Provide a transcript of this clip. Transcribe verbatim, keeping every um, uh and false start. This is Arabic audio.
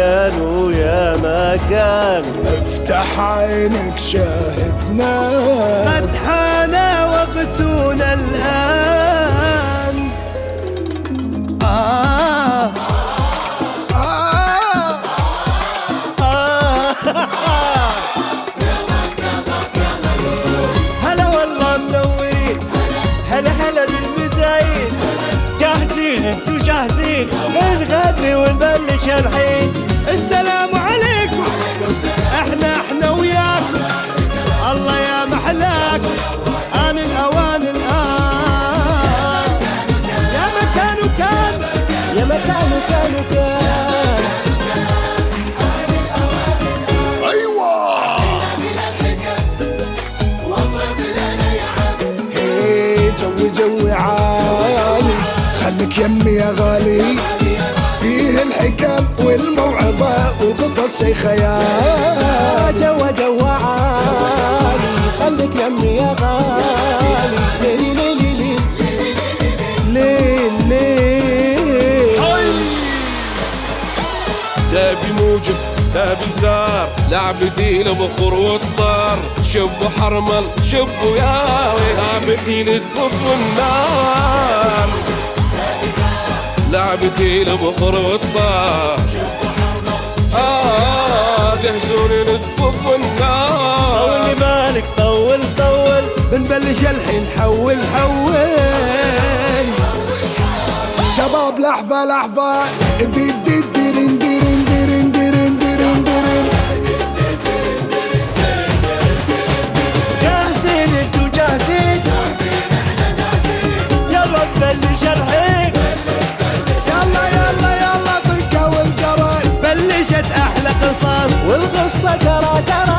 مكان ويا مكان. افتح عينك شاهدنا قد حان وقتنا الآن. آه آه آه هلا والله منورين، هلا هلا بالمزايين، جاهزين انتو جاهزين نغني ونبلش الحين. السلام عليكم، احنا احنا وياكم، الله يا محلاكم، آن الأوان الآن. يا مكان وكان، يا مكان وكان وكان. ايوه هي جوي جوي عالي، خليك يمي يا غالي، فيه الحكم والموعظة والقصص شي خيال. جوا جوا عالي، خليك يمي يا غالي. ليلي ليلي ليلي ليل ليل. تابي موجب تابي زار، لعبتي لبخور والطار، شبوا حرمل شبوا يا لعبتي لتفك النار، لعبتي لبخور والطار. آه جهزوني لتفك النار. طول بالك طول طول، بنبلش الحين حول حول. شباب لحظة لحظة، دي دي ديرين ديرين ديرين ديرين ديرين ديرين. جاهزين انتو جاهزين، يلا نبلش الحين. يلا يلا يلا طقة والجرس، بلشت احلى قصص والقصة ترى ترى